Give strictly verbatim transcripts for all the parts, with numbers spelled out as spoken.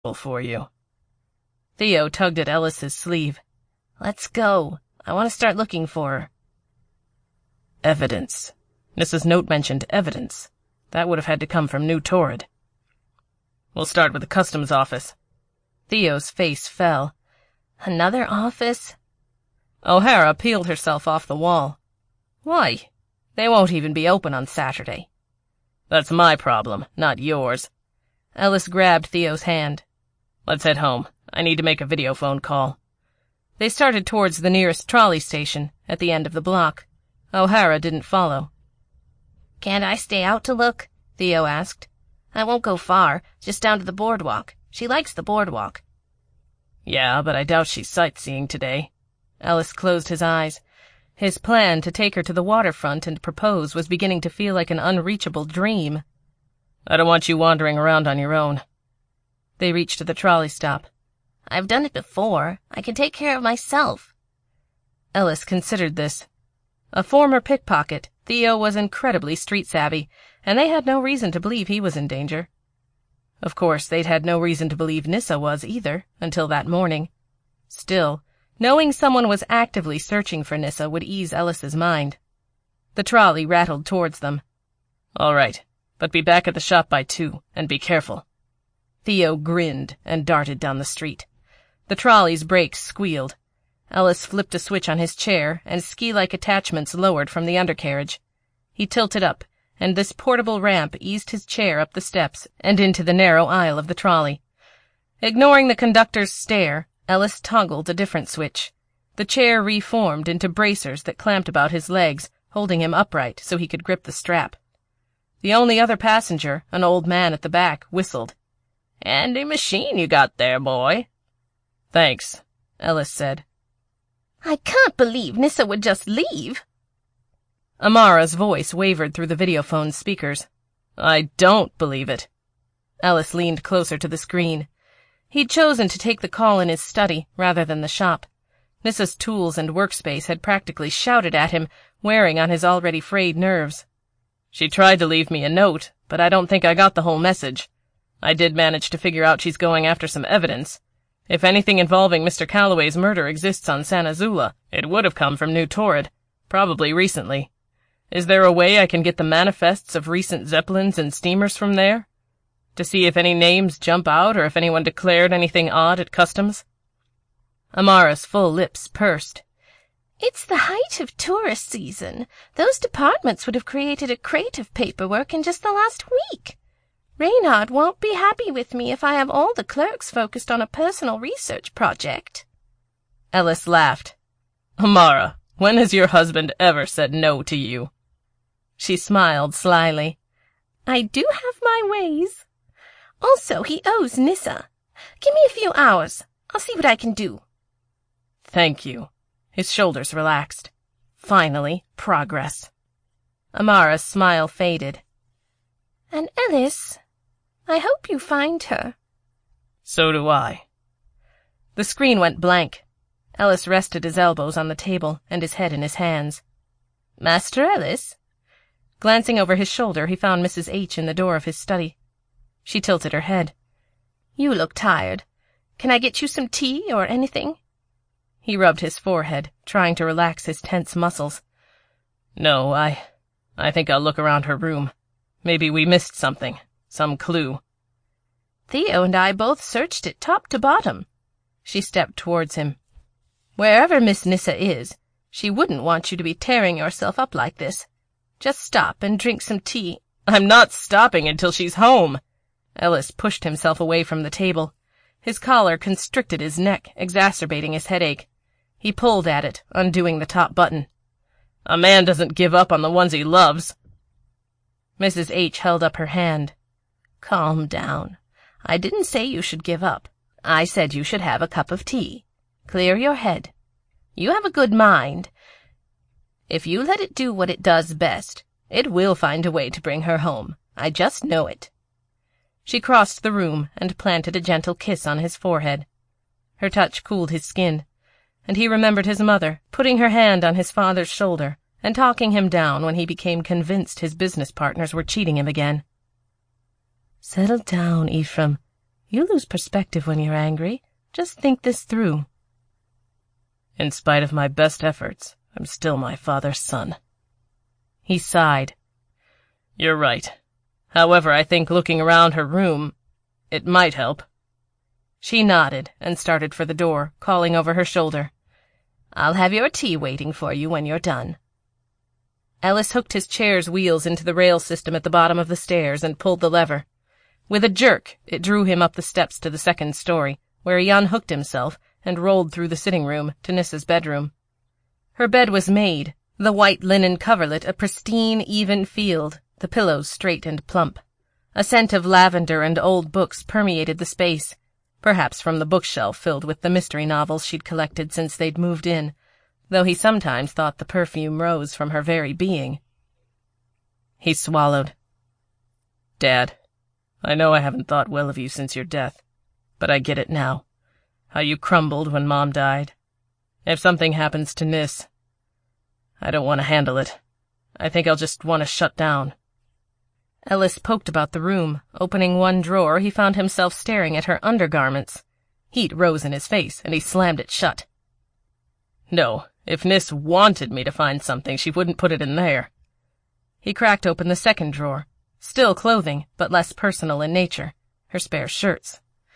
for you. Theo tugged at Ellis's sleeve. Let's go. I want to start looking for her. Evidence. Nissa's note mentioned evidence. That would have had to come from New Torrid. We'll start with the customs office. Theo's face fell. Another office? O'Hara peeled herself off the wall. Why? They won't even be open on Saturday. That's my problem, not yours. Ellis grabbed Theo's hand. Let's head home. I need to make a video phone call. They started towards the nearest trolley station, at the end of the block. O'Hara didn't follow. Can't I stay out to look? Theo asked. I won't go far, just down to the boardwalk. She likes the boardwalk. Yeah, but I doubt she's sightseeing today. Ellis closed his eyes. His plan to take her to the waterfront and propose was beginning to feel like an unreachable dream. I don't want you wandering around on your own. They reached the trolley stop. I've done it before. I can take care of myself. Ellis considered this. A former pickpocket, Theo was incredibly street-savvy, and they had no reason to believe he was in danger. Of course, they'd had no reason to believe Nissa was either, until that morning. Still, knowing someone was actively searching for Nissa would ease Ellis's mind. The trolley rattled towards them. All right, but be back at the shop by two, and be careful. Theo grinned and darted down the street. The trolley's brakes squealed. Ellis flipped a switch on his chair, and ski-like attachments lowered from the undercarriage. He tilted up, and this portable ramp eased his chair up the steps and into the narrow aisle of the trolley. Ignoring the conductor's stare, Ellis toggled a different switch. The chair reformed into bracers that clamped about his legs, holding him upright so he could grip the strap. The only other passenger, an old man at the back, whistled. Handy machine you got there, boy. Thanks, Ellis said. I can't believe Nissa would just leave. Amara's voice wavered through the videophone's speakers. I don't believe it. Ellis leaned closer to the screen. He'd chosen to take the call in his study rather than the shop. Nissa's tools and workspace had practically shouted at him, wearing on his already frayed nerves. She tried to leave me a note, but I don't think I got the whole message. I did manage to figure out she's going after some evidence. If anything involving Mister Calloway's murder exists on San Azula, it would have come from New Torrid, probably recently. Is there a way I can get the manifests of recent Zeppelins and steamers from there? To see if any names jump out or if anyone declared anything odd at customs? Amara's full lips pursed. It's the height of tourist season. Those departments would have created a crate of paperwork in just the last week. Reynard won't be happy with me if I have all the clerks focused on a personal research project. Ellis laughed. Amara, when has your husband ever said no to you? She smiled slyly. I do have my ways. Also, he owes Nissa. Give me a few hours. I'll see what I can do. Thank you. His shoulders relaxed. Finally, progress. Amara's smile faded. And Ellis, I hope you find her. So do I. The screen went blank. Ellis rested his elbows on the table and his head in his hands. Master Ellis? Glancing over his shoulder, he found Missus H in the door of his study. She tilted her head. You look tired. Can I get you some tea or anything? He rubbed his forehead, trying to relax his tense muscles. No, I... I think I'll look around her room. Maybe we missed something. Some clue. Theo and I both searched it top to bottom. She stepped towards him. Wherever Miss Nissa is, she wouldn't want you to be tearing yourself up like this. Just stop and drink some tea. I'm not stopping until she's home. Ellis pushed himself away from the table. His collar constricted his neck, exacerbating his headache. He pulled at it, undoing the top button. A man doesn't give up on the ones he loves. Missus H held up her hand. Calm down. I didn't say you should give up. I said you should have a cup of tea. Clear your head. You have a good mind. If you let it do what it does best, it will find a way to bring her home. I just know it. She crossed the room and planted a gentle kiss on his forehead. Her touch cooled his skin, and he remembered his mother putting her hand on his father's shoulder and talking him down when he became convinced his business partners were cheating him again. Settle down, Ephraim. You lose perspective when you're angry. Just think this through. In spite of my best efforts, I'm still my father's son. He sighed. You're right. However, I think looking around her room, it might help. She nodded and started for the door, calling over her shoulder. I'll have your tea waiting for you when you're done. Ellis hooked his chair's wheels into the rail system at the bottom of the stairs and pulled the lever. With a jerk, it drew him up the steps to the second story, where he unhooked himself and rolled through the sitting room to Nissa's bedroom. Her bed was made, the white linen coverlet a pristine, even field, the pillows straight and plump. A scent of lavender and old books permeated the space, perhaps from the bookshelf filled with the mystery novels she'd collected since they'd moved in, though he sometimes thought the perfume rose from her very being. He swallowed. Dad, I know I haven't thought well of you since your death, but I get it now. How you crumbled when Mom died. If something happens to Nis, I don't want to handle it. I think I'll just want to shut down. Ellis poked about the room. Opening one drawer, he found himself staring at her undergarments. Heat rose in his face, and he slammed it shut. No, if Nis wanted me to find something, she wouldn't put it in there. He cracked open the second drawer. Still clothing, but less personal in nature. Her spare shirts.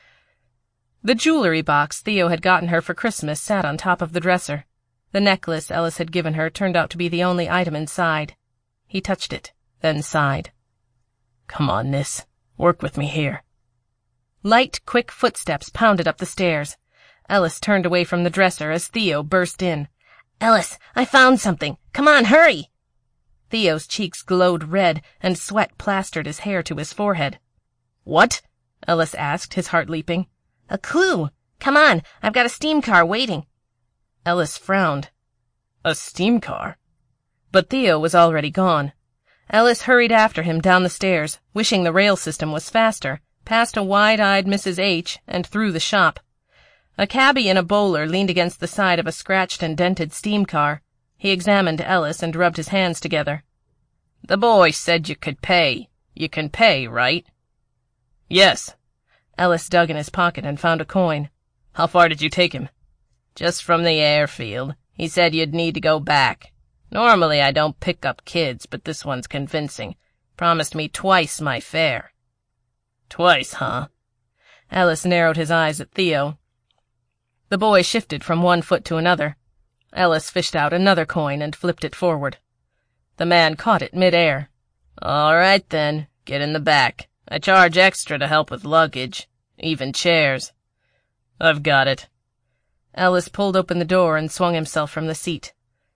The jewelry box Theo had gotten her for Christmas sat on top of the dresser. The necklace Ellis had given her turned out to be the only item inside. He touched it, then sighed. Come on, Nis. Work with me here. Light, quick footsteps pounded up the stairs. Ellis turned away from the dresser as Theo burst in. Ellis, I found something. Come on, hurry! Theo's cheeks glowed red, and sweat plastered his hair to his forehead. What? Ellis asked, his heart leaping. A clue. Come on, I've got a steam car waiting. Ellis frowned. A steam car? But Theo was already gone. Ellis hurried after him down the stairs, wishing the rail system was faster, past a wide-eyed Missus H and through the shop. A cabbie in a bowler leaned against the side of a scratched and dented steam car. He examined Ellis and rubbed his hands together. The boy said you could pay. You can pay, right? Yes. Ellis dug in his pocket and found a coin. How far did you take him? Just from the airfield. He said you'd need to go back. Normally I don't pick up kids, but this one's convincing. Promised me twice my fare. Twice, huh? Ellis narrowed his eyes at Theo. The boy shifted from one foot to another. Ellis fished out another coin and flipped it forward. The man caught it mid-air. All right, then. Get in the back. I charge extra to help with luggage. Even chairs. I've got it. Ellis pulled open the door and swung himself from the seat.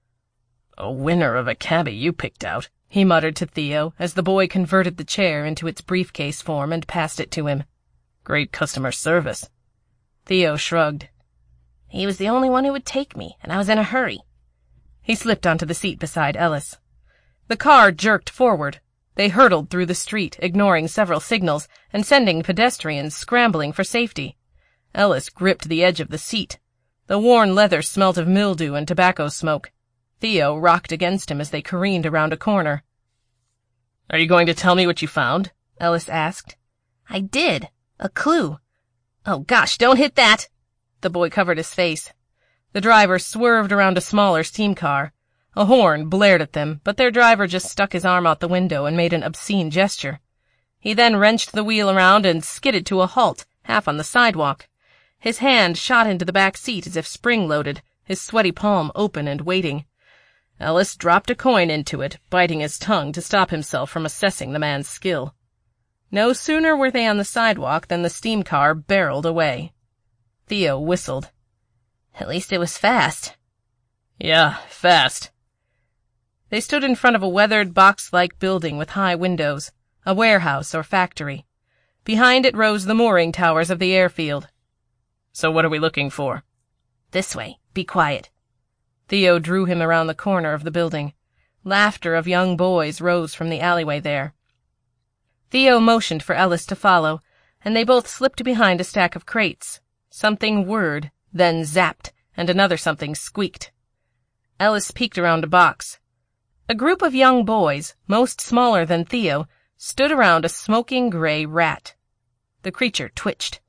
A winner of a cabbie you picked out, he muttered to Theo as the boy converted the chair into its briefcase form and passed it to him. Great customer service. Theo shrugged. He was the only one who would take me, and I was in a hurry. He slipped onto the seat beside Ellis. The car jerked forward. They hurtled through the street, ignoring several signals and sending pedestrians scrambling for safety. Ellis gripped the edge of the seat. The worn leather smelt of mildew and tobacco smoke. Theo rocked against him as they careened around a corner. Are you going to tell me what you found? Ellis asked. I did. A clue. Oh, gosh, don't hit that! The boy covered his face. The driver swerved around a smaller steam car. A horn blared at them, but their driver just stuck his arm out the window and made an obscene gesture. He then wrenched the wheel around and skidded to a halt, half on the sidewalk. His hand shot into the back seat as if spring-loaded, his sweaty palm open and waiting. Ellis dropped a coin into it, biting his tongue to stop himself from assessing the man's skill. No sooner were they on the sidewalk than the steam car barreled away. Theo whistled. At least it was fast. Yeah, fast. They stood in front of a weathered, box-like building with high windows, a warehouse or factory. Behind it rose the mooring towers of the airfield. So what are we looking for? This way. Be quiet. Theo drew him around the corner of the building. Laughter of young boys rose from the alleyway there. Theo motioned for Ellis to follow, and they both slipped behind a stack of crates. Something whirred, then zapped, and another something squeaked. Ellis peeked around a box. A group of young boys, most smaller than Theo, stood around a smoking gray rat. The creature twitched.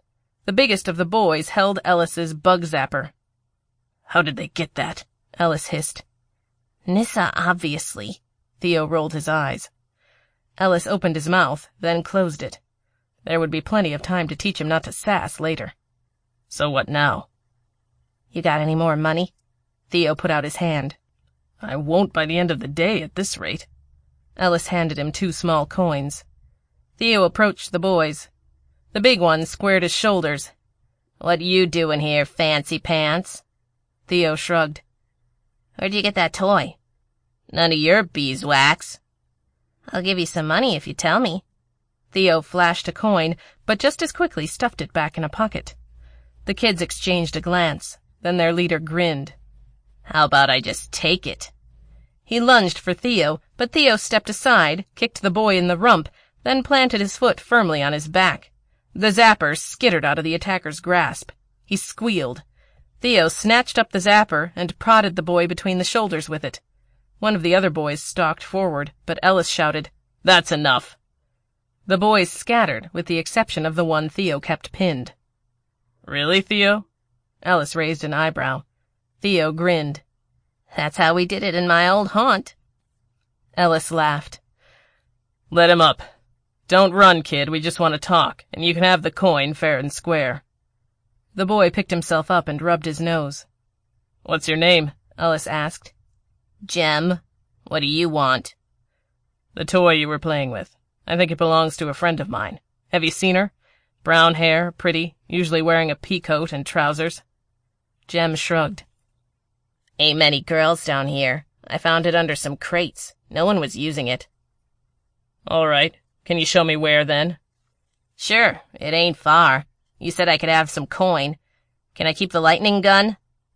The biggest of the boys held Ellis's bug zapper. "How did they get that?" Ellis hissed. "Nyssa, obviously." Theo rolled his eyes. Ellis opened his mouth, then closed it. There would be plenty of time to teach him not to sass later. "So what now?" "You got any more money?" Theo put out his hand. "I won't by the end of the day at this rate." Ellis handed him two small coins. Theo approached the boys. The big one squared his shoulders. "What you doing here, fancy pants?" Theo shrugged. "Where'd you get that toy?" "None of your beeswax." "I'll give you some money if you tell me." Theo flashed a coin, but just as quickly stuffed it back in a pocket. The kids exchanged a glance, then their leader grinned. "How about I just take it?" He lunged for Theo, but Theo stepped aside, kicked the boy in the rump, then planted his foot firmly on his back. The zapper skittered out of the attacker's grasp. He squealed. Theo snatched up the zapper and prodded the boy between the shoulders with it. One of the other boys stalked forward, but Ellis shouted, "That's enough." The boys scattered, with the exception of the one Theo kept pinned. "Really, Theo?" Ellis raised an eyebrow. Theo grinned. "That's how we did it in my old haunt." Ellis laughed. "Let him up. Don't run, kid, we just want to talk, and you can have the coin fair and square." The boy picked himself up and rubbed his nose. "What's your name?" Ellis asked. "Jem. What do you want?" "The toy you were playing with. I think it belongs to a friend of mine. Have you seen her? Brown hair, pretty, usually wearing a peacoat and trousers." Jem shrugged. "Ain't many girls down here. I found it under some crates. No one was using it." "All right. Can you show me where, then?" "Sure. It ain't far. You said I could have some coin. Can I keep the lightning gun?"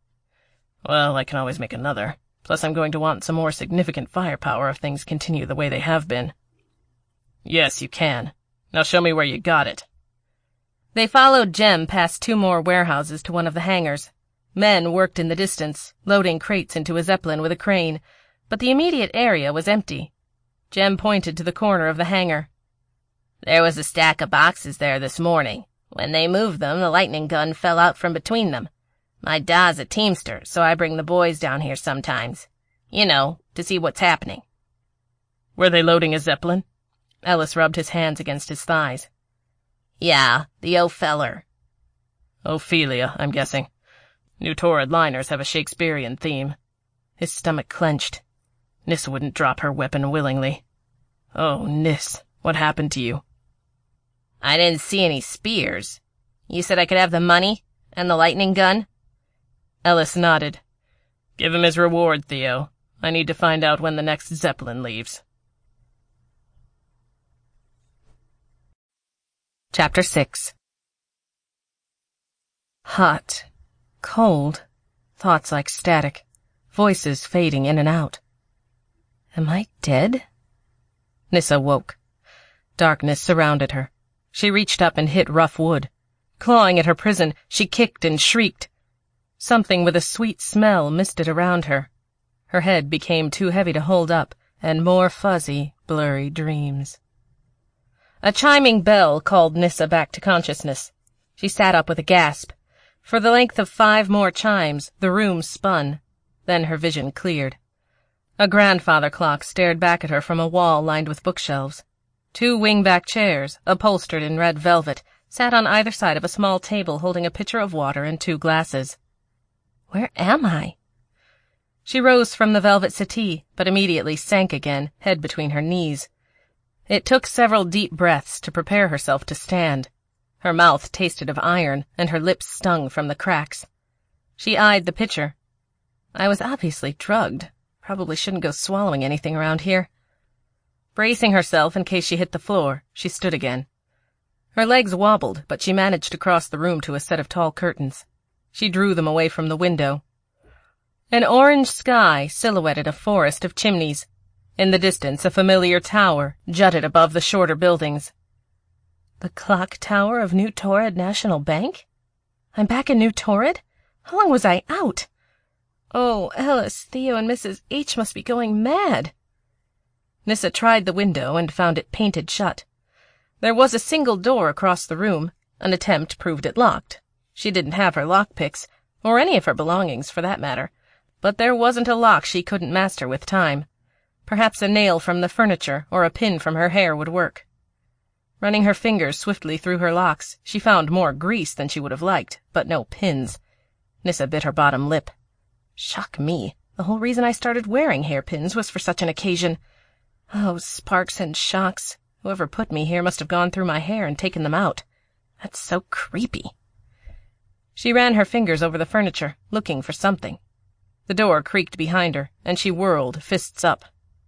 "Well, I can always make another. Plus I'm going to want some more significant firepower if things continue the way they have been." "Yes, you can. Now show me where you got it." They followed Jem past two more warehouses to one of the hangars. Men worked in the distance, loading crates into a Zeppelin with a crane, but the immediate area was empty. Jem pointed to the corner of the hangar. "There was a stack of boxes there this morning. When they moved them, the lightning gun fell out from between them. My da's a teamster, so I bring the boys down here sometimes. You know, to see what's happening." "Were they loading a Zeppelin?" Ellis rubbed his hands against his thighs. "Yeah, the Opheller." "Ophelia, I'm guessing. New Torrid liners have a Shakespearean theme." His stomach clenched. Nyssa wouldn't drop her weapon willingly. "Oh, Nyss, what happened to you?" "I didn't see any spears. You said I could have the money and the lightning gun?" Ellis nodded. "Give him his reward, Theo. I need to find out when the next Zeppelin leaves." Chapter six. Hot, cold, thoughts like static, voices fading in and out. Am I dead? Nyssa woke. Darkness surrounded her. She reached up and hit rough wood. Clawing at her prison, she kicked and shrieked. Something with a sweet smell misted around her. Her head became too heavy to hold up, and more fuzzy, blurry dreams. A chiming bell called Nyssa back to consciousness. She sat up with a gasp. For the length of five more chimes, the room spun. Then her vision cleared. A grandfather clock stared back at her from a wall lined with bookshelves. Two wing-back chairs, upholstered in red velvet, sat on either side of a small table holding a pitcher of water and two glasses. Where am I? She rose from the velvet settee, but immediately sank again, head between her knees. It took several deep breaths to prepare herself to stand. Her mouth tasted of iron, and her lips stung from the cracks. She eyed the pitcher. I was obviously drugged. Probably shouldn't go swallowing anything around here. Bracing herself in case she hit the floor, she stood again. Her legs wobbled, but she managed to cross the room to a set of tall curtains. She drew them away from the window. An orange sky silhouetted a forest of chimneys. In the distance, a familiar tower jutted above the shorter buildings. The clock tower of New Torrid National Bank? I'm back in New Torrid? How long was I out? Oh, Ellis, Theo, and Missus H must be going mad. Nyssa tried the window and found it painted shut. There was a single door across the room, An attempt proved it locked. She didn't have her lockpicks, or any of her belongings for that matter, but there wasn't a lock she couldn't master with time. Perhaps a nail from the furniture or a pin from her hair would work. Running her fingers swiftly through her locks, she found more grease than she would have liked, but no pins. Nyssa bit her bottom lip. Shock me. The whole reason I started wearing hairpins was for such an occasion. Oh, sparks and shocks. Whoever put me here must have gone through my hair and taken them out. That's so creepy. She ran her fingers over the furniture, looking for something. The door creaked behind her, and she whirled, fists up.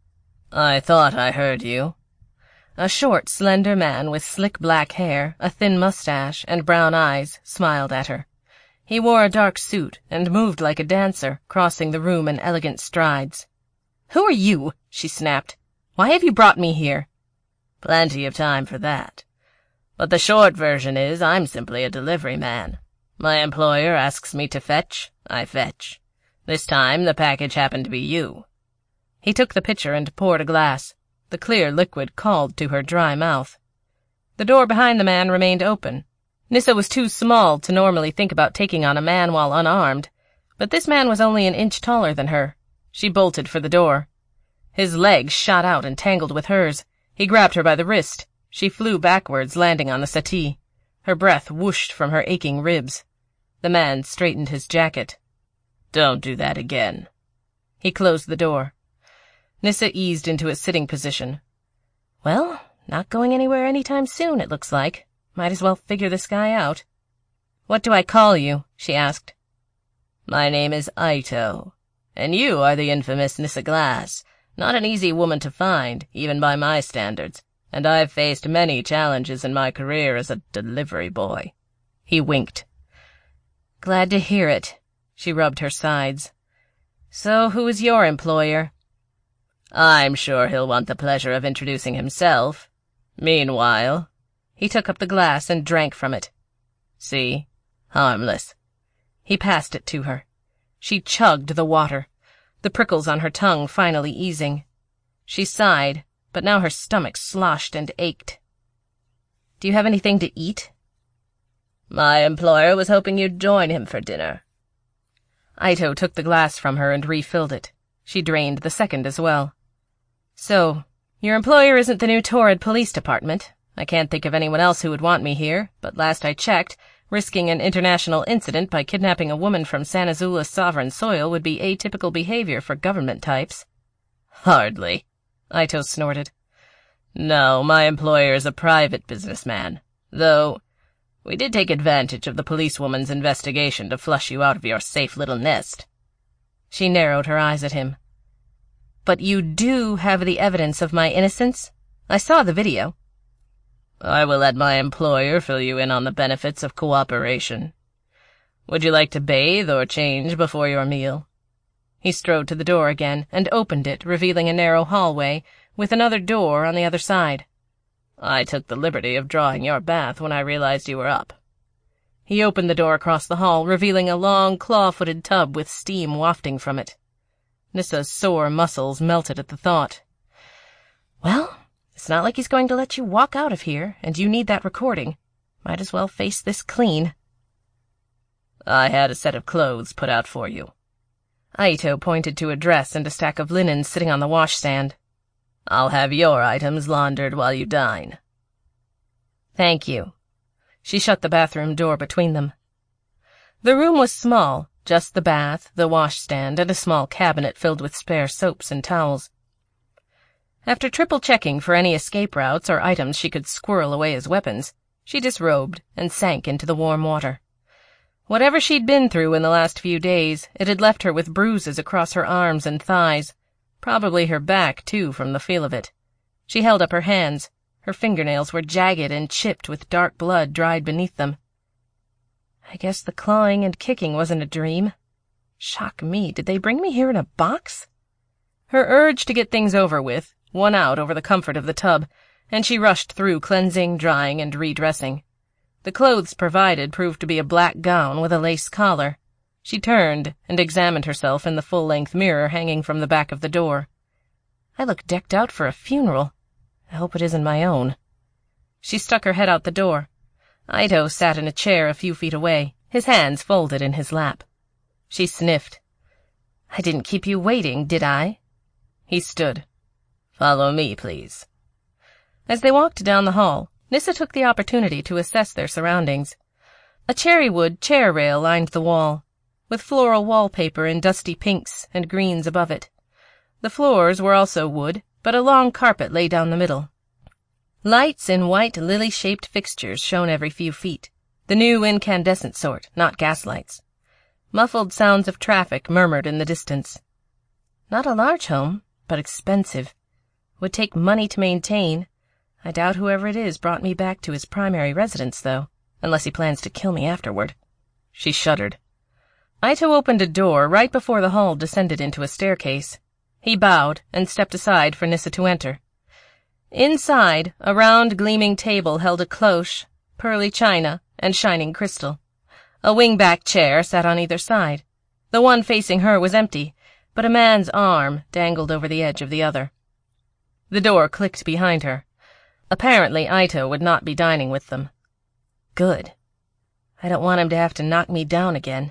I thought I heard you. A short, slender man with slick black hair, a thin mustache, and brown eyes smiled at her. He wore a dark suit and moved like a dancer, crossing the room in elegant strides. Who are you? She snapped. Why have you brought me here? Plenty of time for that. But the short version is I'm simply a delivery man. My employer asks me to fetch, I fetch. This time the package happened to be you. He took the pitcher and poured a glass. The clear liquid called to her dry mouth. The door behind the man remained open. Nyssa was too small to normally think about taking on a man while unarmed, but this man was only an inch taller than her. She bolted for the door. His legs shot out and tangled with hers. He grabbed her by the wrist. She flew backwards, landing on the settee. Her breath whooshed from her aching ribs. The man straightened his jacket. Don't do that again. He closed the door. Nyssa eased into a sitting position. Well, not going anywhere anytime soon, it looks like. Might as well figure this guy out. What do I call you? She asked. My name is Ito, and you are the infamous Nyssa Glass. Not an easy woman to find, even by my standards, and I've faced many challenges in my career as a delivery boy. He winked. Glad to hear it. She rubbed her sides. So who is your employer? I'm sure he'll want the pleasure of introducing himself. Meanwhile, he took up the glass and drank from it. See? Harmless. He passed it to her. She chugged the water, the prickles on her tongue finally easing. She sighed, but now her stomach sloshed and ached. Do you have anything to eat? My employer was hoping you'd join him for dinner. Ito took the glass from her and refilled it. She drained the second as well. So, your employer isn't the new Torrid Police Department. I can't think of anyone else who would want me here, but last I checked, risking an international incident by kidnapping a woman from San Azula's sovereign soil would be atypical behavior for government types. Hardly, Ito snorted. No, my employer is a private businessman, though we did take advantage of the policewoman's investigation to flush you out of your safe little nest. She narrowed her eyes at him. But you do have the evidence of my innocence? I saw the video. I will let my employer fill you in on the benefits of cooperation. Would you like to bathe or change before your meal? He strode to the door again and opened it, revealing a narrow hallway with another door on the other side. I took the liberty of drawing your bath when I realized you were up. He opened the door across the hall, revealing a long, claw-footed tub with steam wafting from it. Nyssa's sore muscles melted at the thought. Well, it's not like he's going to let you walk out of here, and you need that recording. Might as well face this clean. I had a set of clothes put out for you. Ito pointed to a dress and a stack of linen sitting on the washstand. I'll have your items laundered while you dine. Thank you. She shut the bathroom door between them. The room was small, just the bath, the washstand, and a small cabinet filled with spare soaps and towels. After triple-checking for any escape routes or items she could squirrel away as weapons, she disrobed and sank into the warm water. Whatever she'd been through in the last few days, it had left her with bruises across her arms and thighs, probably her back, too, from the feel of it. She held up her hands. Her fingernails were jagged and chipped with dark blood dried beneath them. I guess the clawing and kicking wasn't a dream. Shock me, did they bring me here in a box? Her urge to get things over with won out over the comfort of the tub, and she rushed through cleansing, drying, and redressing. The clothes provided proved to be a black gown with a lace collar. She turned and examined herself in the full-length mirror hanging from the back of the door. I look decked out for a funeral. I hope it isn't my own. She stuck her head out the door. Ito sat in a chair a few feet away, his hands folded in his lap. She sniffed. "I didn't keep you waiting, did I?" He stood. "Follow me, please." As they walked down the hall, Nyssa took the opportunity to assess their surroundings. A cherrywood chair rail lined the wall, with floral wallpaper in dusty pinks and greens above it. The floors were also wood, but a long carpet lay down the middle. Lights in white lily-shaped fixtures shone every few feet, the new incandescent sort, not gaslights. Muffled sounds of traffic murmured in the distance. Not a large home, but expensive. Would take money to maintain. I doubt whoever it is brought me back to his primary residence, though, unless he plans to kill me afterward. She shuddered. Ito opened a door right before the hall descended into a staircase. He bowed and stepped aside for Nyssa to enter. Inside, a round, gleaming table held a cloche, pearly china, and shining crystal. A wing-back chair sat on either side. The one facing her was empty, but a man's arm dangled over the edge of the other. The door clicked behind her. Apparently, Ito would not be dining with them. Good. I don't want him to have to knock me down again.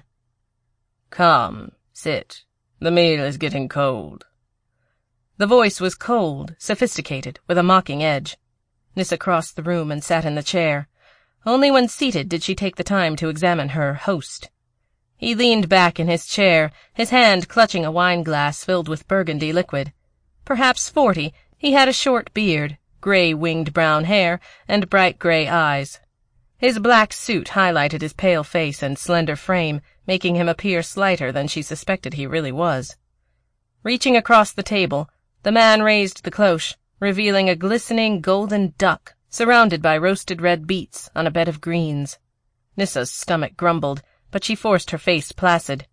"Come, sit. The meal is getting cold." The voice was cold, sophisticated, with a mocking edge. Nyssa crossed the room and sat in the chair. Only when seated did she take the time to examine her host. He leaned back in his chair, his hand clutching a wine-glass filled with burgundy liquid. Perhaps forty, he had a short beard, gray-winged brown hair, and bright gray eyes. His black suit highlighted his pale face and slender frame, making him appear slighter than she suspected he really was. Reaching across the table, the man raised the cloche, revealing a glistening golden duck surrounded by roasted red beets on a bed of greens. Nyssa's stomach grumbled, but she forced her face placid.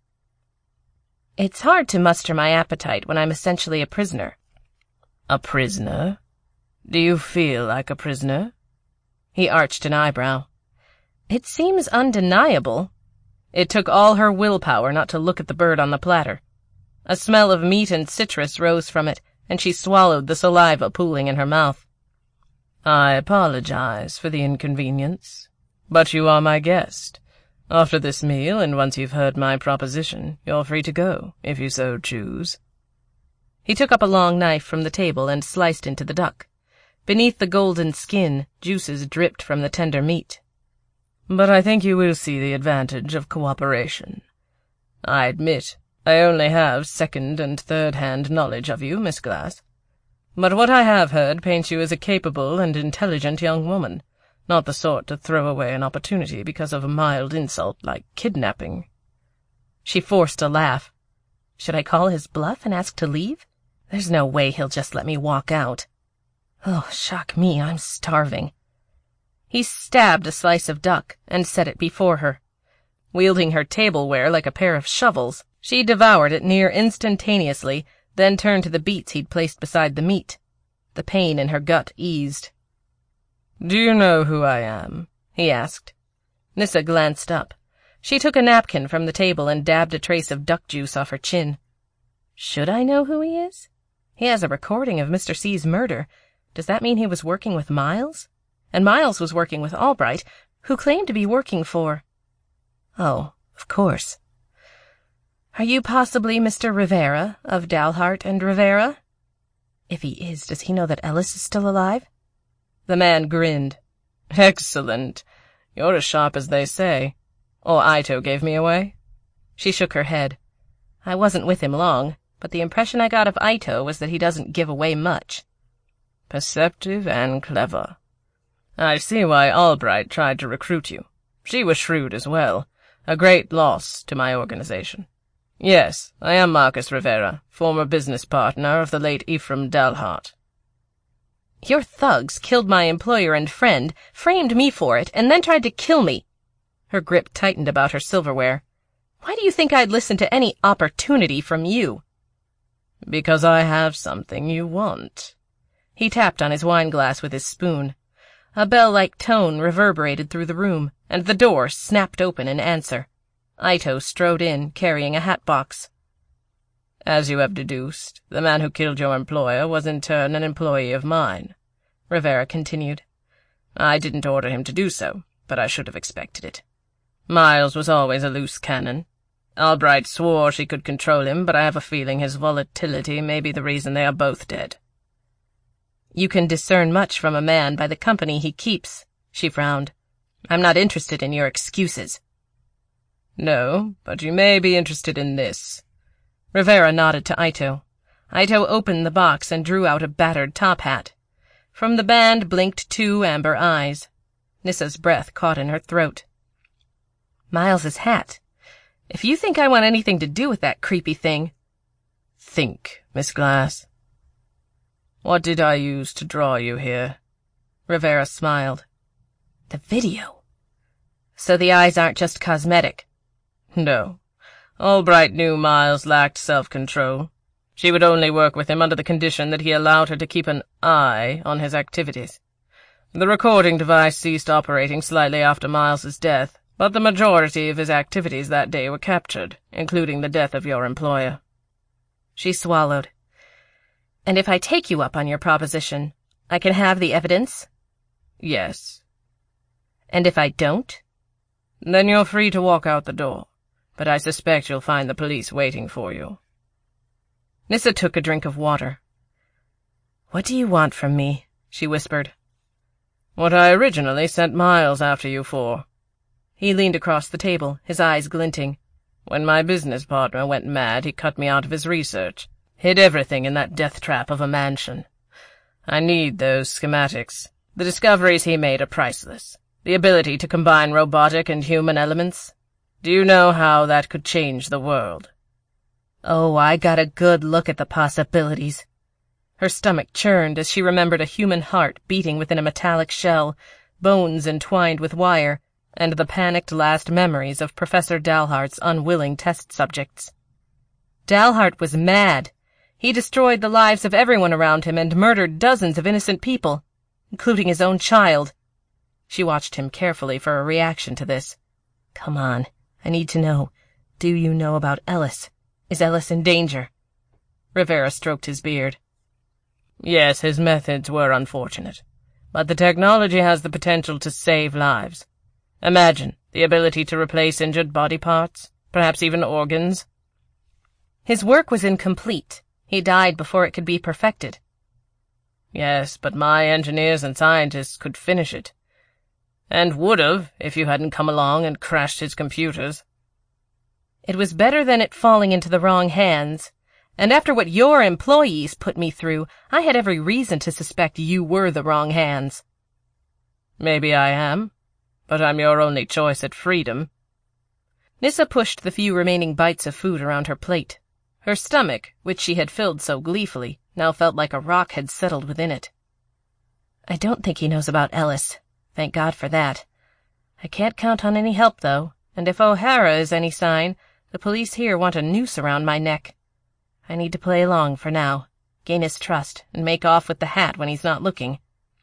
"It's hard to muster my appetite when I'm essentially a prisoner." "A prisoner? Do you feel like a prisoner?" He arched an eyebrow. "It seems undeniable." It took all her willpower not to look at the bird on the platter. A smell of meat and citrus rose from it, and she swallowed the saliva pooling in her mouth. "I apologize for the inconvenience, but you are my guest. After this meal, and once you've heard my proposition, you're free to go, if you so choose." He took up a long knife from the table and sliced into the duck. Beneath the golden skin, juices dripped from the tender meat. "But I think you will see the advantage of cooperation. I admit I only have second- and third-hand knowledge of you, Miss Glass. But what I have heard paints you as a capable and intelligent young woman, not the sort to throw away an opportunity because of a mild insult like kidnapping." She forced a laugh. Should I call his bluff and ask to leave? There's no way he'll just let me walk out. Oh, shock me, I'm starving. He stabbed a slice of duck and set it before her. Wielding her tableware like a pair of shovels, she devoured it near instantaneously, then turned to the beets he'd placed beside the meat. The pain in her gut eased. "Do you know who I am?" he asked. Nyssa glanced up. She took a napkin from the table and dabbed a trace of duck juice off her chin. Should I know who he is? He has a recording of Mister C's murder. Does that mean he was working with Miles? And Miles was working with Albright, who claimed to be working for... Oh, of course. "Are you possibly Mister Rivera of Dalhart and Rivera?" If he is, does he know that Ellis is still alive? The man grinned. "Excellent. You're as sharp as they say. Or Ito gave me away?" She shook her head. "I wasn't with him long, but the impression I got of Ito was that he doesn't give away much." "Perceptive and clever. I see why Albright tried to recruit you. She was shrewd as well. A great loss to my organization. Yes, I am Marcus Rivera, former business partner of the late Ephraim Dalhart." "Your thugs killed my employer and friend, framed me for it, and then tried to kill me." Her grip tightened about her silverware. "Why do you think I'd listen to any opportunity from you?" "Because I have something you want." He tapped on his wineglass with his spoon. A bell-like tone reverberated through the room, and the door snapped open in answer. Ito strode in, carrying a hat-box. "As you have deduced, the man who killed your employer was in turn an employee of mine," Rivera continued. "I didn't order him to do so, but but I should have expected it. Miles was always a loose cannon. Albright swore she could control him, but I have a feeling his volatility may be the reason they are both dead. You can discern much from a man by the company he keeps, she frowned. I'm not interested in your excuses. No, but you may be interested in this. Rivera nodded to Ito. Ito opened the box and drew out a battered top hat. From the band blinked two amber eyes. Nissa's breath caught in her throat. Miles's hat. If you think I want anything to do with that creepy thing— Think, Miss Glass. What did I use to draw you here? Rivera smiled. The video. So the eyes aren't just cosmetic. No. Albright knew Miles lacked self-control. She would only work with him under the condition that he allowed her to keep an eye on his activities. The recording device ceased operating slightly after Miles's death, but the majority of his activities that day were captured, including the death of your employer. She swallowed. And if I take you up on your proposition, I can have the evidence? Yes. And if I don't? Then you're free to walk out the door, but I suspect you'll find the police waiting for you. Nissa took a drink of water. What do you want from me? She whispered. What I originally sent Miles after you for. He leaned across the table, his eyes glinting. When my business partner went mad, he cut me out of his research, hid everything in that death trap of a mansion. I need those schematics. The discoveries he made are priceless. The ability to combine robotic and human elements. Do you know how that could change the world? Oh, I got a good look at the possibilities. Her stomach churned as she remembered a human heart beating within a metallic shell, bones entwined with wire, and the panicked last memories of Professor Dalhart's unwilling test subjects. Dalhart was mad. He destroyed the lives of everyone around him and murdered dozens of innocent people, including his own child. She watched him carefully for a reaction to this. Come on, I need to know. Do you know about Ellis? Is Ellis in danger? Rivera stroked his beard. Yes, his methods were unfortunate, but the technology has the potential to save lives. Imagine the ability to replace injured body parts, perhaps even organs. His work was incomplete. He died before it could be perfected. Yes, but my engineers and scientists could finish it. And would have, if you hadn't come along and crashed his computers. It was better than it falling into the wrong hands. And after what your employees put me through, I had every reason to suspect you were the wrong hands. Maybe I am, but I'm your only choice at freedom. Nissa pushed the few remaining bites of food around her plate. Her stomach, which she had filled so gleefully, now felt like a rock had settled within it. I don't think he knows about Ellis. Thank God for that. I can't count on any help, though, and if O'Hara is any sign, the police here want a noose around my neck. I need to play along for now, gain his trust, and make off with the hat when he's not looking.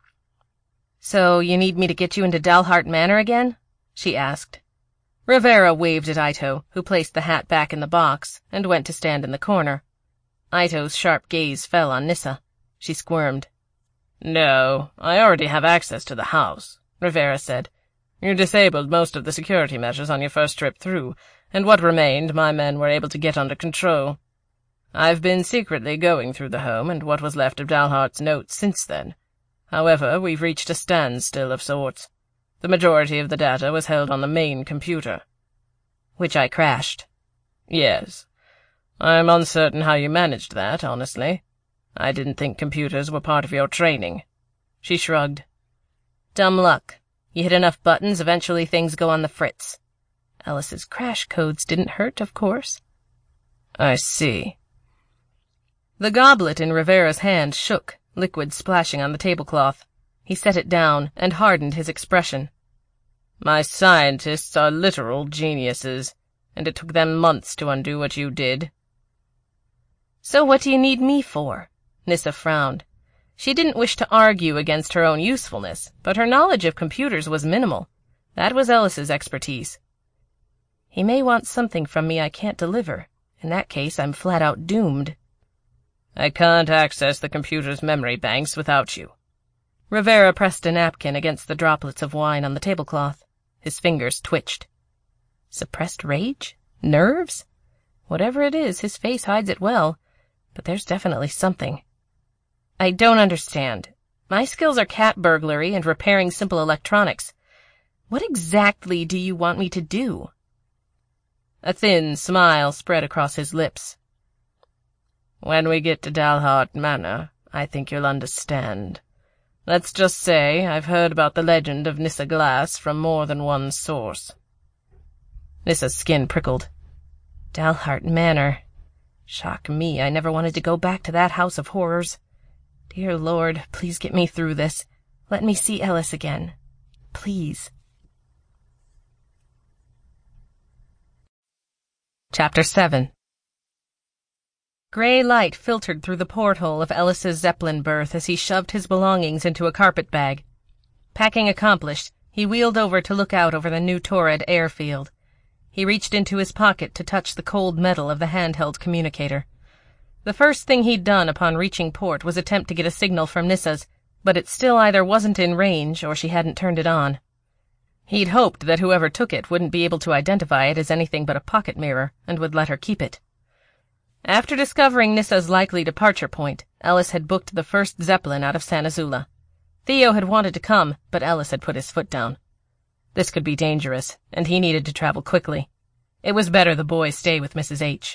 So you need me to get you into Dalhart Manor again? She asked. Rivera waved at Ito, who placed the hat back in the box, and went to stand in the corner. Ito's sharp gaze fell on Nissa. She squirmed. No, I already have access to the house, Rivera said. You disabled most of the security measures on your first trip through, and what remained my men were able to get under control. I've been secretly going through the home and what was left of Dalhart's notes since then. However, we've reached a standstill of sorts. The majority of the data was held on the main computer. Which I crashed. Yes. I'm uncertain how you managed that, honestly. I didn't think computers were part of your training. She shrugged. Dumb luck. You hit enough buttons, eventually things go on the fritz. Ellis's crash codes didn't hurt, of course. I see. The goblet in Rivera's hand shook, liquid splashing on the tablecloth. He set it down and hardened his expression. My scientists are literal geniuses, and it took them months to undo what you did. So what do you need me for? Nissa frowned. She didn't wish to argue against her own usefulness, but her knowledge of computers was minimal. That was Ellis's expertise. He may want something from me I can't deliver. In that case, I'm flat out doomed. I can't access the computer's memory banks without you. Rivera pressed a napkin against the droplets of wine on the tablecloth. His fingers twitched. Suppressed rage? Nerves? Whatever it is, his face hides it well, but there's definitely something. I don't understand. My skills are cat burglary and repairing simple electronics. What exactly do you want me to do? A thin smile spread across his lips. When we get to Dalhart Manor, I think you'll understand. Let's just say I've heard about the legend of Nyssa Glass from more than one source. Nissa's skin prickled. Dalhart Manor. Shock me, I never wanted to go back to that house of horrors. Dear Lord, please get me through this. Let me see Ellis again. Please. Chapter seven. Gray light filtered through the porthole of Ellis's Zeppelin berth as he shoved his belongings into a carpet bag. Packing accomplished, he wheeled over to look out over the New Torrid airfield. He reached into his pocket to touch the cold metal of the handheld communicator. The first thing he'd done upon reaching port was attempt to get a signal from Nissa's, but it still either wasn't in range or she hadn't turned it on. He'd hoped that whoever took it wouldn't be able to identify it as anything but a pocket mirror and would let her keep it. After discovering Nissa's likely departure point, Ellis had booked the first Zeppelin out of San Azula. Theo had wanted to come, but Ellis had put his foot down. This could be dangerous, and he needed to travel quickly. It was better the boy stay with Missus H.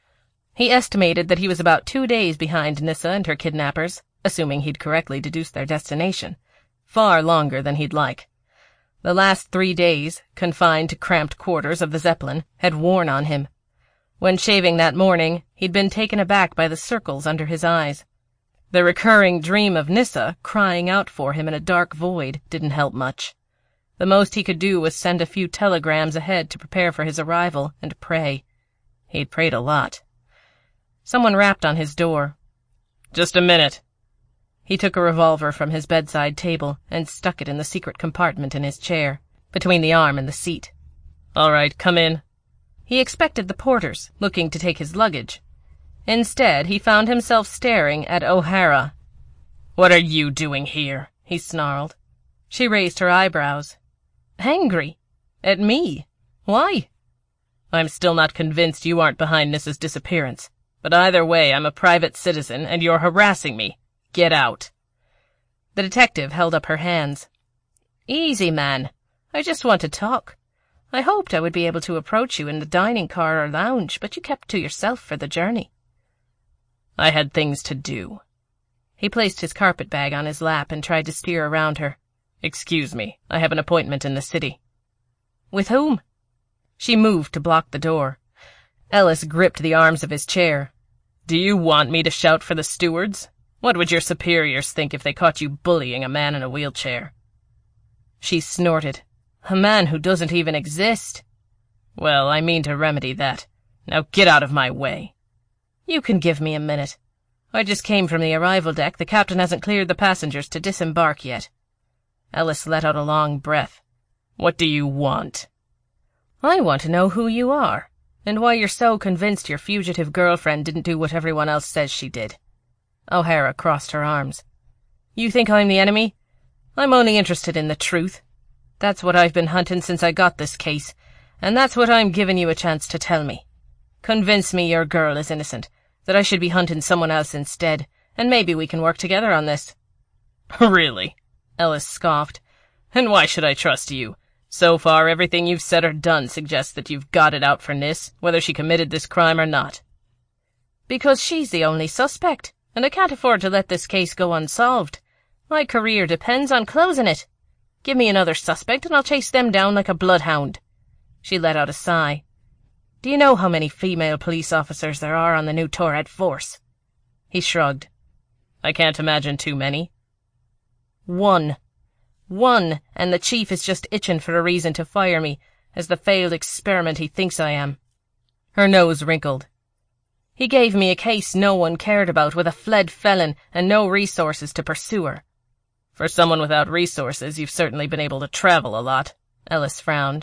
He estimated that he was about two days behind Nyssa and her kidnappers, assuming he'd correctly deduced their destination. Far longer than he'd like. The last three days, confined to cramped quarters of the Zeppelin, had worn on him. When shaving that morning, he'd been taken aback by the circles under his eyes. The recurring dream of Nyssa crying out for him in a dark void didn't help much. The most he could do was send a few telegrams ahead to prepare for his arrival and pray. He'd prayed a lot. Someone rapped on his door. Just a minute. He took a revolver from his bedside table and stuck it in the secret compartment in his chair, between the arm and the seat. All right, come in. He expected the porters, looking to take his luggage. Instead, he found himself staring at O'Hara. What are you doing here? He snarled. She raised her eyebrows. Angry? At me? Why? I'm still not convinced you aren't behind Nissa's disappearance. But either way, I'm a private citizen, and you're harassing me. Get out. The detective held up her hands. Easy, man. I just want to talk. I hoped I would be able to approach you in the dining car or lounge, but you kept to yourself for the journey. I had things to do. He placed his carpet bag on his lap and tried to steer around her. Excuse me, I have an appointment in the city. With whom? She moved to block the door. Ellis gripped the arms of his chair. Do you want me to shout for the stewards? What would your superiors think if they caught you bullying a man in a wheelchair? She snorted. A man who doesn't even exist. Well, I mean to remedy that. Now get out of my way. You can give me a minute. I just came from the arrival deck. The captain hasn't cleared the passengers to disembark yet. Ellis let out a long breath. What do you want? I want to know who you are, and why you're so convinced your fugitive girlfriend didn't do what everyone else says she did. O'Hara crossed her arms. You think I'm the enemy? I'm only interested in the truth. That's what I've been hunting since I got this case, and that's what I'm giving you a chance to tell me. Convince me your girl is innocent, that I should be hunting someone else instead, and maybe we can work together on this. Really? Ellis scoffed. And why should I trust you? So far, everything you've said or done suggests that you've got it out for Nis, whether she committed this crime or not. Because she's the only suspect, and I can't afford to let this case go unsolved. My career depends on closing it. Give me another suspect, and I'll chase them down like a bloodhound. She let out a sigh. Do you know how many female police officers there are on the New Torrid force? He shrugged. I can't imagine too many. One. One, and the chief is just itching for a reason to fire me, as the failed experiment he thinks I am. Her nose wrinkled. He gave me a case no one cared about, with a fled felon and no resources to pursue her. For someone without resources, you've certainly been able to travel a lot, Ellis frowned.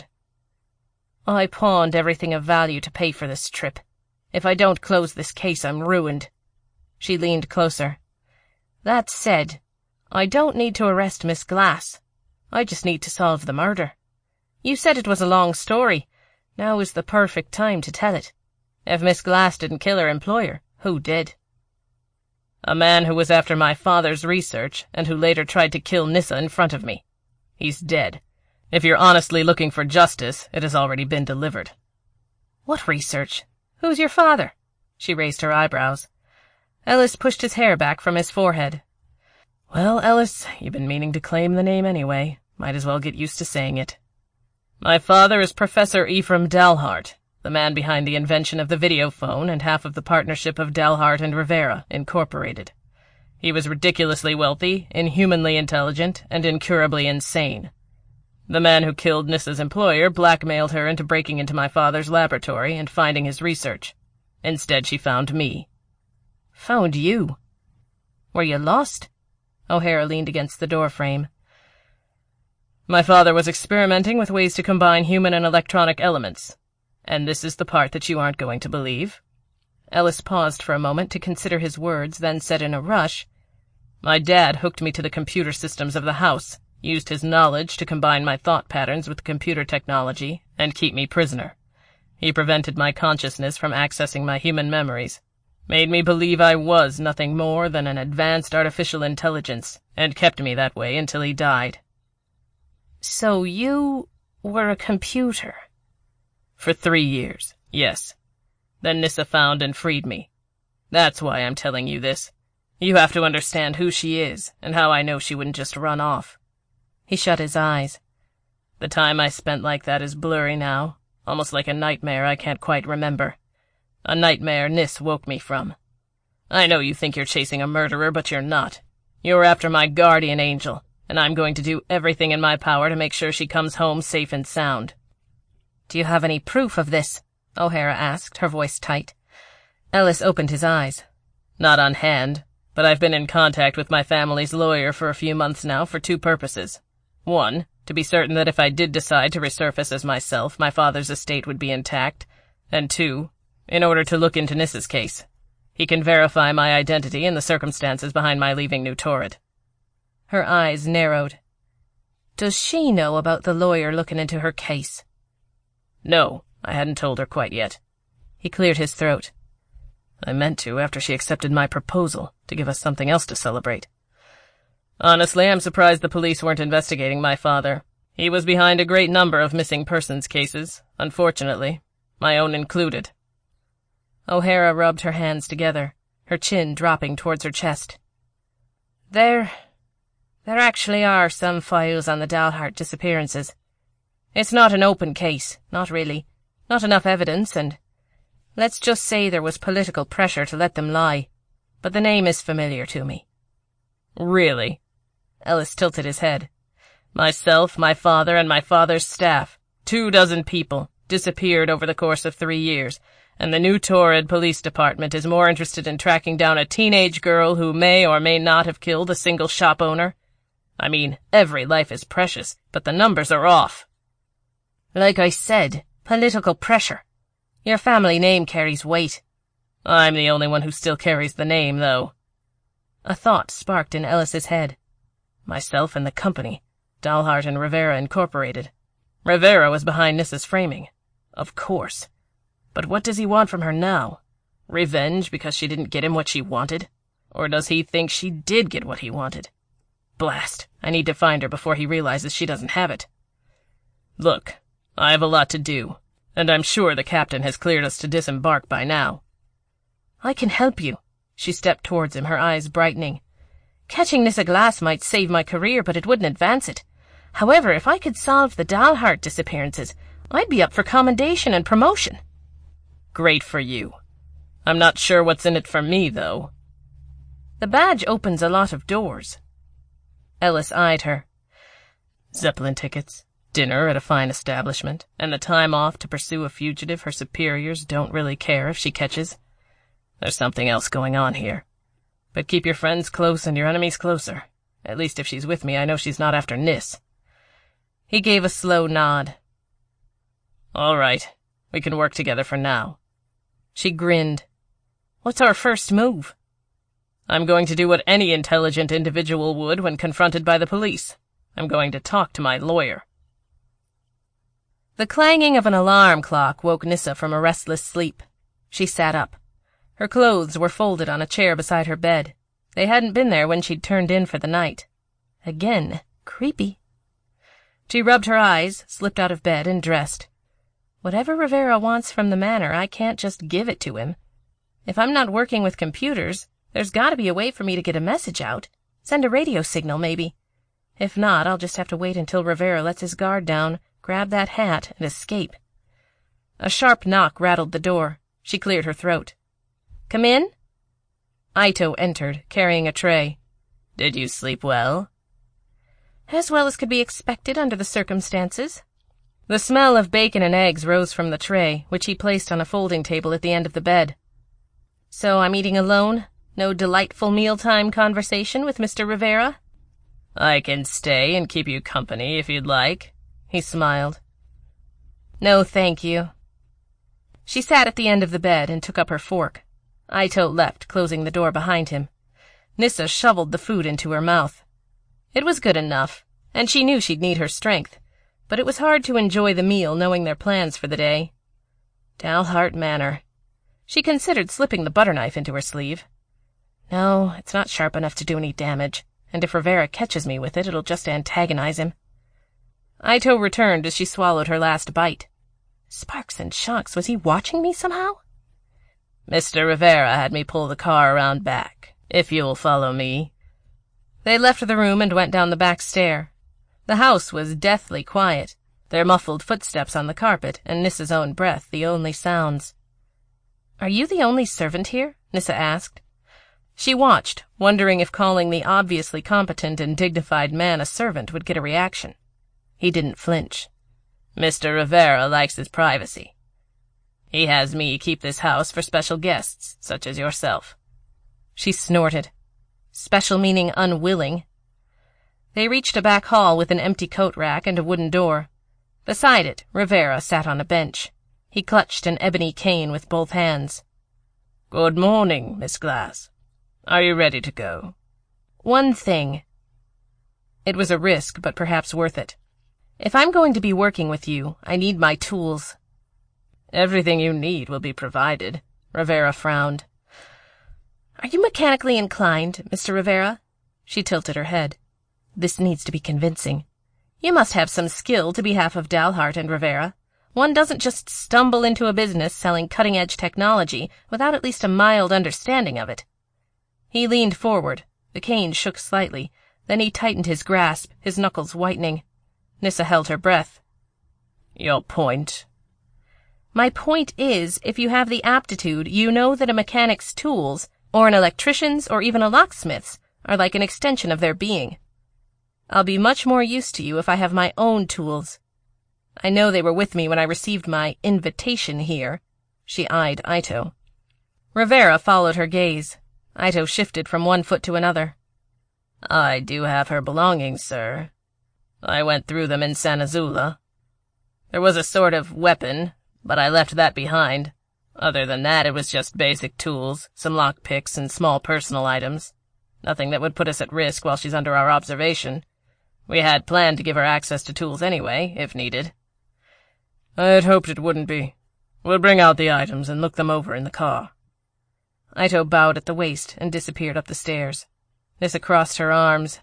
I pawned everything of value to pay for this trip. If I don't close this case, I'm ruined. She leaned closer. That said, I don't need to arrest Miss Glass. I just need to solve the murder. You said it was a long story. Now is the perfect time to tell it. If Miss Glass didn't kill her employer, who did? A man who was after my father's research and who later tried to kill Nyssa in front of me. He's dead. If you're honestly looking for justice, it has already been delivered. What research? Who's your father? She raised her eyebrows. Ellis pushed his hair back from his forehead. Well, Ellis, you've been meaning to claim the name anyway. Might as well get used to saying it. My father is Professor Ephraim Dalhart, the man behind the invention of the video phone and half of the partnership of Dalhart and Rivera, Incorporated. He was ridiculously wealthy, inhumanly intelligent, and incurably insane. The man who killed Nyssa's employer blackmailed her into breaking into my father's laboratory and finding his research. Instead, she found me. Found you? Were you lost? O'Hara leaned against the doorframe. My father was experimenting with ways to combine human and electronic elements. And this is the part that you aren't going to believe. Ellis paused for a moment to consider his words, then said in a rush, My dad hooked me to the computer systems of the house, used his knowledge to combine my thought patterns with computer technology, and keep me prisoner. He prevented my consciousness from accessing my human memories, made me believe I was nothing more than an advanced artificial intelligence, and kept me that way until he died. So you were a computer? For three years, yes. Then Nyssa found and freed me. That's why I'm telling you this. You have to understand who she is, and how I know she wouldn't just run off. He shut his eyes. The time I spent like that is blurry now, almost like a nightmare I can't quite remember. A nightmare Nyssa woke me from. I know you think you're chasing a murderer, but you're not. You're after my guardian angel, and I'm going to do everything in my power to make sure she comes home safe and sound. Do you have any proof of this? O'Hara asked, her voice tight. Ellis opened his eyes. Not on hand, but I've been in contact with my family's lawyer for a few months now for two purposes. One, to be certain that if I did decide to resurface as myself, my father's estate would be intact, and two, in order to look into Nyssa's case. He can verify my identity and the circumstances behind my leaving New Torrid. Her eyes narrowed. Does she know about the lawyer looking into her case? No, I hadn't told her quite yet. He cleared his throat. I meant to after she accepted my proposal, to give us something else to celebrate. Honestly, I'm surprised the police weren't investigating my father. He was behind a great number of missing persons cases, unfortunately, my own included. O'Hara rubbed her hands together, her chin dropping towards her chest. There... there actually are some files on the Dalhart disappearances. It's not an open case, not really. Not enough evidence, and let's just say there was political pressure to let them lie. But the name is familiar to me. Really? Ellis tilted his head. Myself, my father, and my father's staff, two dozen people, disappeared over the course of three years, and the New Torrid Police Department is more interested in tracking down a teenage girl who may or may not have killed a single shop owner. I mean, every life is precious, but the numbers are off. Like I said, political pressure. Your family name carries weight. I'm the only one who still carries the name, though. A thought sparked in Ellis's head. Myself and the company, Dalhart and Rivera Incorporated. Rivera was behind Nyssa's framing. Of course. But what does he want from her now? Revenge because she didn't get him what she wanted? Or does he think she did get what he wanted? Blast, I need to find her before he realizes she doesn't have it. Look, I have a lot to do, and I'm sure the captain has cleared us to disembark by now. I can help you. She stepped towards him, her eyes brightening. Catching Nyssa Glass might save my career, but it wouldn't advance it. However, if I could solve the Dalhart disappearances, I'd be up for commendation and promotion. Great for you. I'm not sure what's in it for me, though. The badge opens a lot of doors. Ellis eyed her. Zeppelin tickets, dinner at a fine establishment, and the time off to pursue a fugitive her superiors don't really care if she catches. There's something else going on here. But keep your friends close and your enemies closer. At least if she's with me, I know she's not after Nyssa. He gave a slow nod. All right, we can work together for now. She grinned. What's our first move? I'm going to do what any intelligent individual would when confronted by the police. I'm going to talk to my lawyer. The clanging of an alarm clock woke Nissa from a restless sleep. She sat up. Her clothes were folded on a chair beside her bed. They hadn't been there when she'd turned in for the night. Again, creepy. She rubbed her eyes, slipped out of bed, and dressed. Whatever Rivera wants from the manor, I can't just give it to him. If I'm not working with computers, there's got to be a way for me to get a message out. Send a radio signal, maybe. If not, I'll just have to wait until Rivera lets his guard down, grab that hat, and escape. A sharp knock rattled the door. She cleared her throat. Come in? Ito entered, carrying a tray. Did you sleep well? As well as could be expected under the circumstances. The smell of bacon and eggs rose from the tray, which he placed on a folding table at the end of the bed. So I'm eating alone? No delightful mealtime conversation with Mister Rivera? I can stay and keep you company if you'd like, he smiled. No, thank you. She sat at the end of the bed and took up her fork. Ito left, closing the door behind him. Nissa shoveled the food into her mouth. It was good enough, and she knew she'd need her strength, but it was hard to enjoy the meal knowing their plans for the day. Dalhart Manor. She considered slipping the butter knife into her sleeve. No, it's not sharp enough to do any damage, and if Rivera catches me with it, it'll just antagonize him. Ito returned as she swallowed her last bite. Sparks and shocks, was he watching me somehow? Mister Rivera had me pull the car around back, if you'll follow me. They left the room and went down the back stair. The house was deathly quiet, their muffled footsteps on the carpet and Nissa's own breath the only sounds. Are you the only servant here? Nissa asked. She watched, wondering if calling the obviously competent and dignified man a servant would get a reaction. He didn't flinch. Mister Rivera likes his privacy. He has me keep this house for special guests, such as yourself. She snorted. Special meaning unwilling. They reached a back hall with an empty coat rack and a wooden door. Beside it, Rivera sat on a bench. He clutched an ebony cane with both hands. Good morning, Miss Glass. Are you ready to go? One thing. It was a risk, but perhaps worth it. If I'm going to be working with you, I need my tools. Everything you need will be provided, Rivera frowned. Are you mechanically inclined, Mister Rivera? She tilted her head. This needs to be convincing. You must have some skill to behalf of Dalhart and Rivera. One doesn't just stumble into a business selling cutting-edge technology without at least a mild understanding of it. He leaned forward. The cane shook slightly. Then he tightened his grasp, his knuckles whitening. Nissa held her breath. Your point? My point is, if you have the aptitude, you know that a mechanic's tools, or an electrician's, or even a locksmith's, are like an extension of their being. I'll be much more used to you if I have my own tools. I know they were with me when I received my invitation here. She eyed Ito. Rivera followed her gaze. Ito shifted from one foot to another. I do have her belongings, sir. I went through them in San Azula. There was a sort of weapon, but I left that behind. Other than that, it was just basic tools, some lockpicks and small personal items. Nothing that would put us at risk while she's under our observation. We had planned to give her access to tools anyway, if needed. I'd hoped it wouldn't be. We'll bring out the items and look them over in the car. Ito bowed at the waist and disappeared up the stairs. Nissa crossed her arms.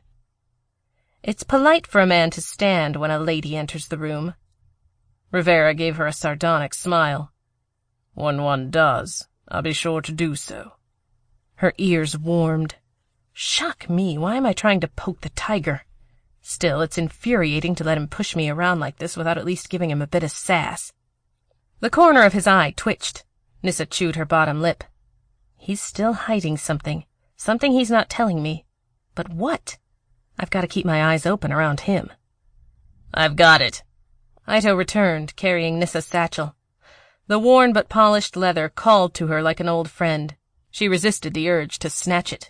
It's polite for a man to stand when a lady enters the room. Rivera gave her a sardonic smile. When one does, I'll be sure to do so. Her ears warmed. Shock me, why am I trying to poke the tiger? Still, it's infuriating to let him push me around like this without at least giving him a bit of sass. The corner of his eye twitched. Nissa chewed her bottom lip. He's still hiding something. Something he's not telling me. But what? I've got to keep my eyes open around him. I've got it. Ito returned, carrying Nissa's satchel. The worn but polished leather called to her like an old friend. She resisted the urge to snatch it.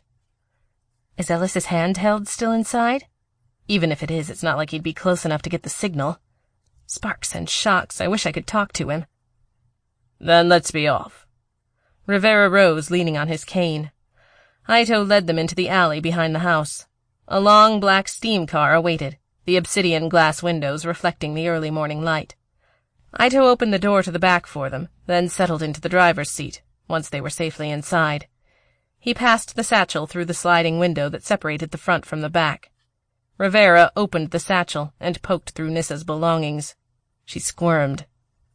Is Ellis's handheld still inside? Even if it is, it's not like he'd be close enough to get the signal. Sparks and shocks, I wish I could talk to him. Then let's be off. Rivera rose, leaning on his cane. Ito led them into the alley behind the house. A long black steam car awaited, the obsidian glass windows reflecting the early morning light. Ito opened the door to the back for them, then settled into the driver's seat, once they were safely inside. He passed the satchel through the sliding window that separated the front from the back. Rivera opened the satchel and poked through Nissa's belongings. She squirmed.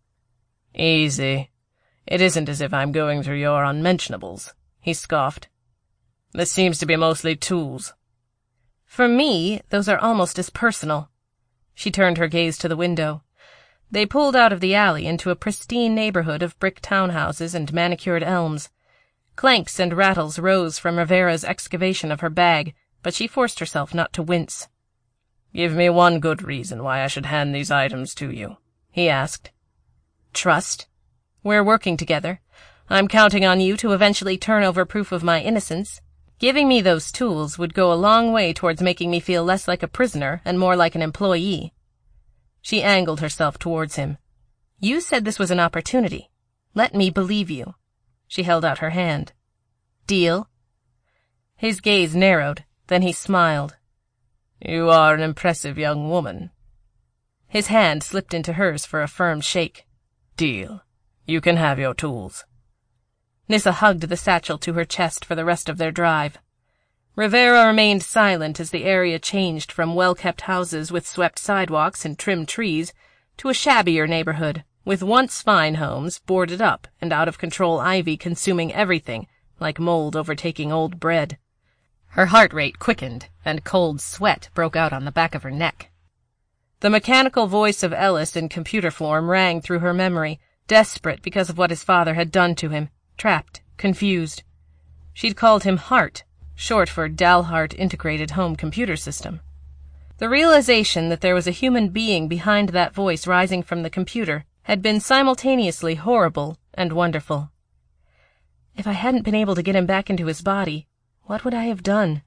"Easy. It isn't as if I'm going through your unmentionables," he scoffed. "This seems to be mostly tools." "For me, those are almost as personal." She turned her gaze to the window. They pulled out of the alley into a pristine neighborhood of brick townhouses and manicured elms. Clanks and rattles rose from Rivera's excavation of her bag, but she forced herself not to wince. "Give me one good reason why I should hand these items to you," he asked. "Trust. We're working together. I'm counting on you to eventually turn over proof of my innocence. Giving me those tools would go a long way towards making me feel less like a prisoner and more like an employee." She angled herself towards him. "You said this was an opportunity. Let me believe you." She held out her hand. "Deal?" His gaze narrowed, then he smiled. "You are an impressive young woman." His hand slipped into hers for a firm shake. "Deal. You can have your tools." Nissa hugged the satchel to her chest for the rest of their drive. Rivera remained silent as the area changed from well-kept houses with swept sidewalks and trimmed trees to a shabbier neighborhood, with once fine homes boarded up and out-of-control ivy consuming everything, like mold overtaking old bread. Her heart rate quickened, and cold sweat broke out on the back of her neck. The mechanical voice of Ellis in computer form rang through her memory, desperate because of what his father had done to him, trapped, confused. She'd called him Hart, short for Dalhart Integrated Home Computer System. The realization that there was a human being behind that voice rising from the computer had been simultaneously horrible and wonderful. If I hadn't been able to get him back into his body, what would I have done?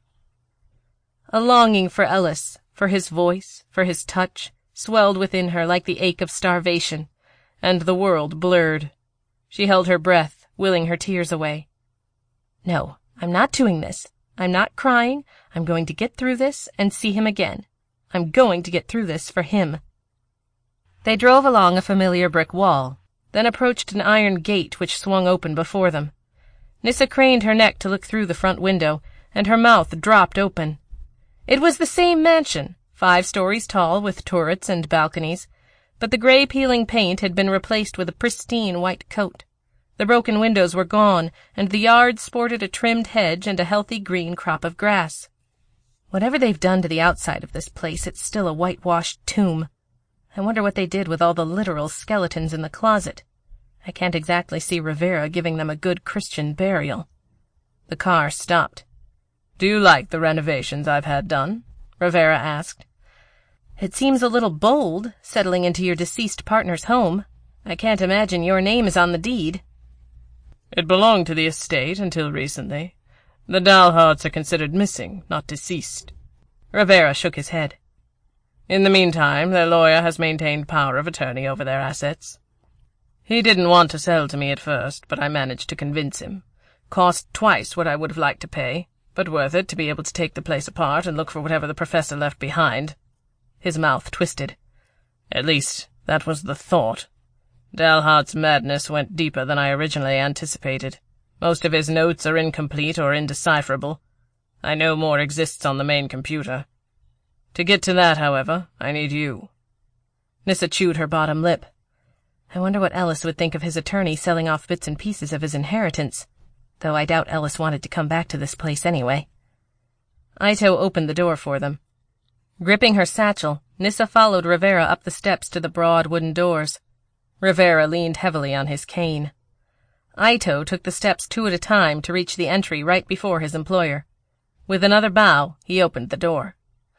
A longing for Ellis, for his voice, for his touch, swelled within her like the ache of starvation, and the world blurred. She held her breath, willing her tears away. "No, I'm not doing this. I'm not crying. I'm going to get through this and see him again. I'm going to get through this for him." They drove along a familiar brick wall, then approached an iron gate which swung open before them. Nissa craned her neck to look through the front window, and her mouth dropped open. It was the same mansion, five stories tall with turrets and balconies, but the gray-peeling paint had been replaced with a pristine white coat. The broken windows were gone, and the yard sported a trimmed hedge and a healthy green crop of grass. Whatever they've done to the outside of this place, it's still a whitewashed tomb. I wonder what they did with all the literal skeletons in the closet. I can't exactly see Rivera giving them a good Christian burial. The car stopped. "Do you like the renovations I've had done?" Rivera asked. "It seems a little bold, settling into your deceased partner's home. I can't imagine your name is on the deed." "It belonged to the estate until recently. The Dalharts are considered missing, not deceased." Rivera shook his head. "In the meantime, their lawyer has maintained power of attorney over their assets. He didn't want to sell to me at first, but I managed to convince him. Cost twice what I would have liked to pay, but worth it to be able to take the place apart and look for whatever the professor left behind." His mouth twisted. "At least, that was the thought. Dalhart's madness went deeper than I originally anticipated. Most of his notes are incomplete or indecipherable. I know more exists on the main computer. To get to that, however, I need you." Nissa chewed her bottom lip. I wonder what Ellis would think of his attorney selling off bits and pieces of his inheritance, though I doubt Ellis wanted to come back to this place anyway. Ito opened the door for them. Gripping her satchel, Nissa followed Rivera up the steps to the broad wooden doors. Rivera leaned heavily on his cane. Ito took the steps two at a time to reach the entry right before his employer. With another bow, he opened the door.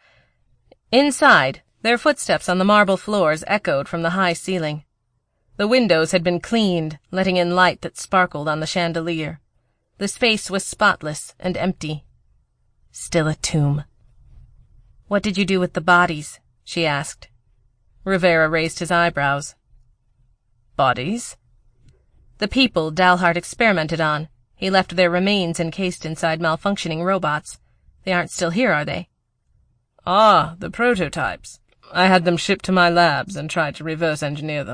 Inside, their footsteps on the marble floors echoed from the high ceiling. The windows had been cleaned, letting in light that sparkled on the chandelier. The space was spotless and empty. Still a tomb. "What did you do with the bodies?" she asked. Rivera raised his eyebrows. "Bodies?" "The people Dalhart experimented on. He left their remains encased inside malfunctioning robots. They aren't still here, are they?" "Ah, the prototypes. I had them shipped to my labs and tried to reverse engineer them.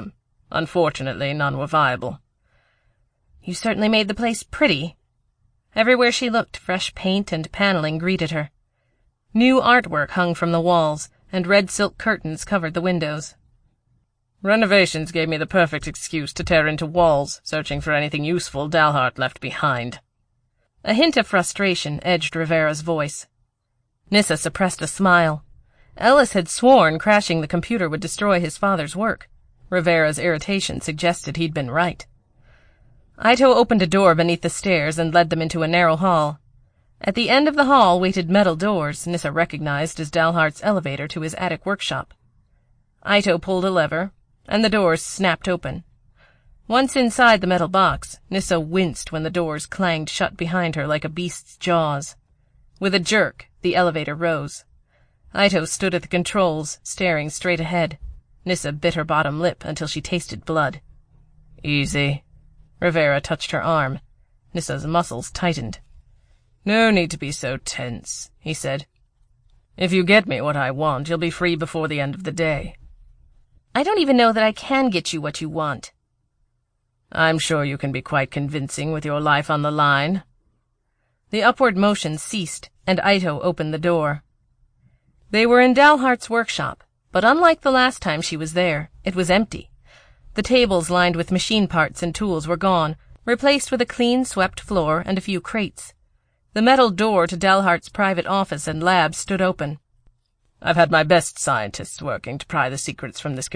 Unfortunately, none were viable. You certainly made the place pretty. Everywhere she looked, fresh paint and paneling greeted her. New artwork hung from the walls, and red silk curtains covered the windows. Renovations gave me the perfect excuse to tear into walls, searching for anything useful Dalhart left behind. A hint of frustration edged Rivera's voice. Nyssa suppressed a smile. Ellis had sworn crashing the computer would destroy his father's work. Rivera's irritation suggested he'd been right. Ito opened a door beneath the stairs and led them into a narrow hall. At the end of the hall waited metal doors Nyssa recognized as Dalhart's elevator to his attic workshop. Ito pulled a lever, and the doors snapped open. Once inside the metal box, Nyssa winced when the doors clanged shut behind her like a beast's jaws. With a jerk, the elevator rose. Ito stood at the controls, staring straight ahead. Nyssa bit her bottom lip until she tasted blood. Easy. Rivera touched her arm. Nyssa's muscles tightened. No need to be so tense, he said. If you get me what I want, you'll be free before the end of the day. I don't even know that I can get you what you want. I'm sure you can be quite convincing with your life on the line. The upward motion ceased, and Ito opened the door. They were in Dalhart's workshop, but unlike the last time she was there, it was empty. The tables lined with machine parts and tools were gone, replaced with a clean, swept floor and a few crates. The metal door to Dalhart's private office and lab stood open. I've had my best scientists working to pry the secrets from this